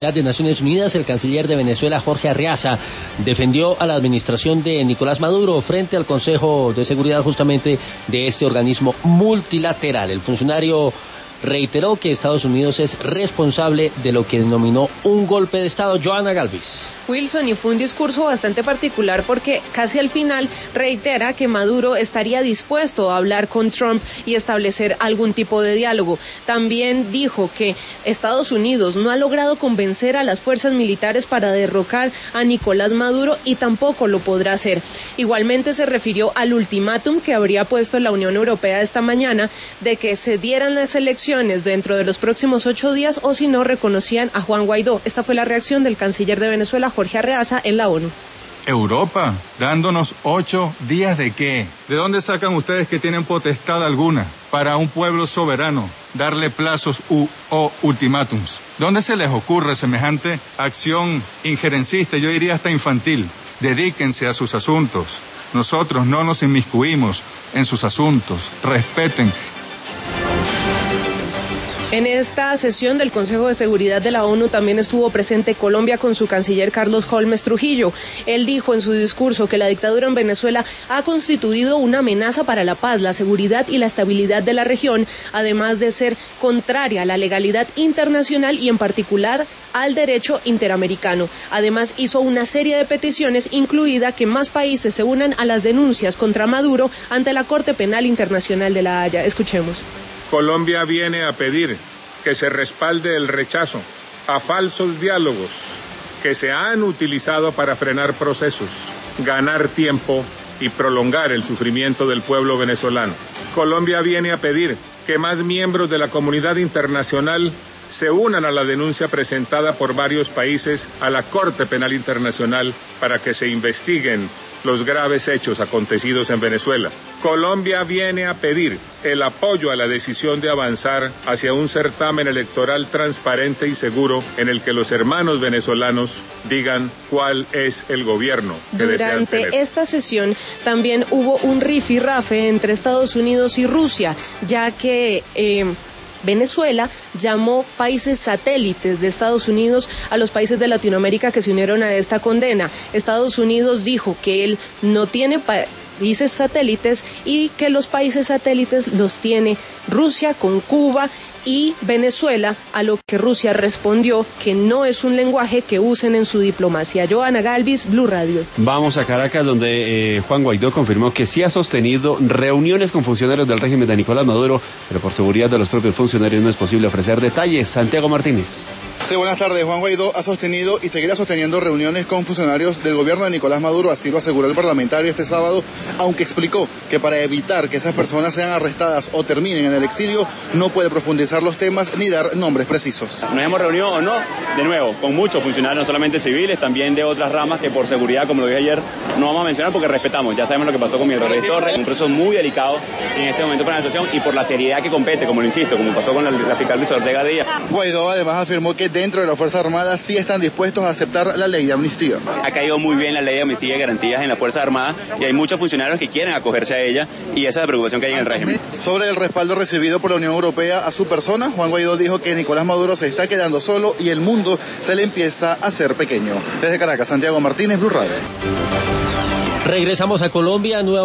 de Naciones Unidas, el canciller de Venezuela, Jorge Arreaza, defendió a la administración de Nicolás Maduro frente al Consejo de Seguridad justamente de este organismo multilateral. El funcionario reiteró que Estados Unidos es responsable de lo que denominó un golpe de Estado. Joana Galvis. Wilson, y fue un discurso bastante particular porque casi al final reitera que Maduro estaría dispuesto a hablar con Trump y establecer algún tipo de diálogo. También dijo que Estados Unidos no ha logrado convencer a las fuerzas militares para derrocar a Nicolás Maduro y tampoco lo podrá hacer. Igualmente se refirió al ultimátum que habría puesto la Unión Europea esta mañana de que se dieran las elecciones dentro de los próximos 8 días o si no reconocían a Juan Guaidó. Esta fue la reacción del canciller de Venezuela, Jorge Arreaza, en la ONU. Europa, dándonos 8 días ¿de qué? ¿De dónde sacan ustedes que tienen potestad alguna para un pueblo soberano darle plazos o ultimátums? ¿Dónde se les ocurre semejante acción injerencista, yo diría hasta infantil? Dedíquense a sus asuntos. Nosotros no nos inmiscuimos en sus asuntos. Respeten. En esta sesión del Consejo de Seguridad de la ONU también estuvo presente Colombia con su canciller Carlos Holmes Trujillo. Él dijo en su discurso que la dictadura en Venezuela ha constituido una amenaza para la paz, la seguridad y la estabilidad de la región, además de ser contraria a la legalidad internacional y en particular al derecho interamericano. Además hizo una serie de peticiones, incluida que más países se unan a las denuncias contra Maduro ante la Corte Penal Internacional de La Haya. Escuchemos. Colombia viene a pedir que se respalde el rechazo a falsos diálogos que se han utilizado para frenar procesos, ganar tiempo y prolongar el sufrimiento del pueblo venezolano. Colombia viene a pedir que más miembros de la comunidad internacional se unan a la denuncia presentada por varios países a la Corte Penal Internacional para que se investiguen los graves hechos acontecidos en Venezuela. Colombia viene a pedir el apoyo a la decisión de avanzar hacia un certamen electoral transparente y seguro en el que los hermanos venezolanos digan cuál es el gobierno que desean tener. Durante esta sesión también hubo un rifirrafe entre Estados Unidos y Rusia, ya que Venezuela llamó países satélites de Estados Unidos a los países de Latinoamérica que se unieron a esta condena. Estados Unidos dijo que él no tiene países satélites y que los países satélites los tiene Rusia con Cuba y Venezuela, a lo que Rusia respondió que no es un lenguaje que usen en su diplomacia. Joana Galvis, Blue Radio. Vamos a Caracas, donde Juan Guaidó confirmó que sí ha sostenido reuniones con funcionarios del régimen de Nicolás Maduro, pero por seguridad de los propios funcionarios no es posible ofrecer detalles. Santiago Martínez. Sí, buenas tardes. Juan Guaidó ha sostenido y seguirá sosteniendo reuniones con funcionarios del gobierno de Nicolás Maduro, así lo aseguró el parlamentario este sábado, aunque explicó que para evitar que esas personas sean arrestadas o terminen en el exilio, no puede profundizar los temas ni dar nombres precisos. Nos hemos reunido o no, de nuevo, con muchos funcionarios, no solamente civiles, también de otras ramas que por seguridad, como lo dije ayer, no vamos a mencionar porque respetamos. Ya sabemos lo que pasó con Miguel Reyes Torres, un proceso muy delicado en este momento para la situación y por la seriedad que compete, como lo insisto, como pasó con la fiscal Luis Ortega Díaz. Guaidó además afirmó que dentro de las Fuerzas Armadas sí están dispuestos a aceptar la ley de amnistía. Ha caído muy bien la ley de amnistía y garantías en las Fuerzas Armadas y hay muchos funcionarios que quieren acogerse a ella y esa es la preocupación que hay en el régimen. Sobre el respaldo recibido por la Unión Europea a su persona, Juan Guaidó dijo que Nicolás Maduro se está quedando solo y el mundo se le empieza a hacer pequeño. Desde Caracas, Santiago Martínez, Blue Radio. Regresamos a Colombia.